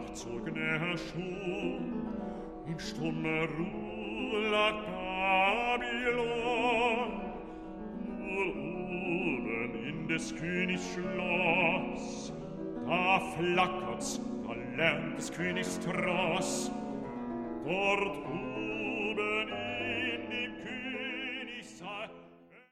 zog näher schon, in stummer Ruhe lag Babylon. Nur oben in des Königs Schloss, da flackert's, da lärmt des Königs Tross. Dort oben